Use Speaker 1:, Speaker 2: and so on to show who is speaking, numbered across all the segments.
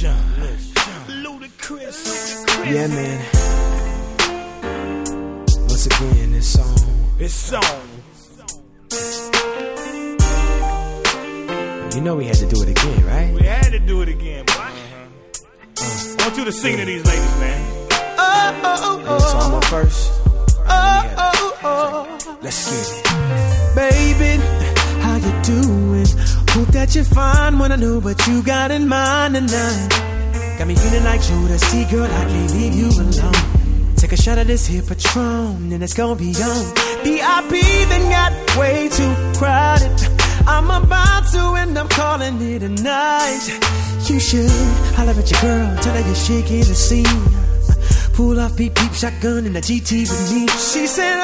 Speaker 1: Ludacris.
Speaker 2: Yeah, man. Once again, this song. You know we had to do it again, right?
Speaker 1: We had to do it again, boy. I want you to sing to these ladies, man.
Speaker 2: So I'm up first. Let's get it. Baby, how you doing? Hope that you're fine. Wanna know what you got in mind tonight. Got me feeling like Jodeci, girl, I can't leave you alone. Take a shot of this here Patron, and it's gonna be on. VIP, then got way too crowded. I'm about to, and I'm calling it a night. You should holler at your girl, tell her you're shaking the scene. Pull off beep beep shotgun in the GT with me. She said,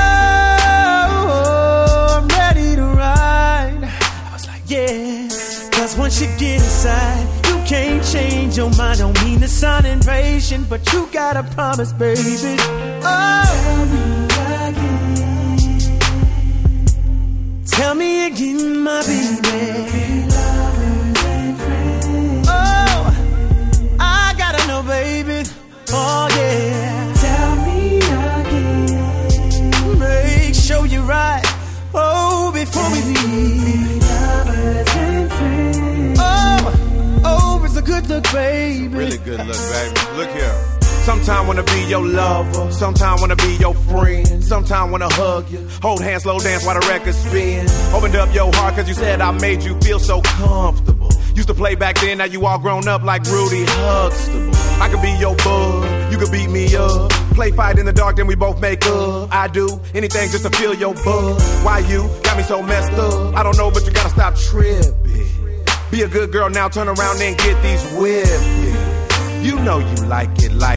Speaker 2: oh, I'm ready to ride. I was like, yeah. Cause once you get inside, you can't change your mind. Don't mean to sound impatient, but you gotta promise, baby. Oh, tell me again, my baby. Oh, I gotta know, baby. Oh yeah, tell me again. Make sure you're right. Oh, before we leave. Oh, it's a good look, baby.
Speaker 3: Really good look, baby. Look here. Sometime wanna be your lover, sometime wanna be your friend, sometime wanna hug you, hold hands, slow dance while the record spin. Opened up your heart cause you said I made you feel so comfortable. Used to play back then, now you all grown up like Rudy Huxtable. I could be your bud, you could beat me up. Play fight in the dark, then we both make up. I do anything just to feel your buzz. Why you got me so messed up? I don't know, but you gotta stop tripping. Be a good girl now, turn around and get these whipping. You know you like it like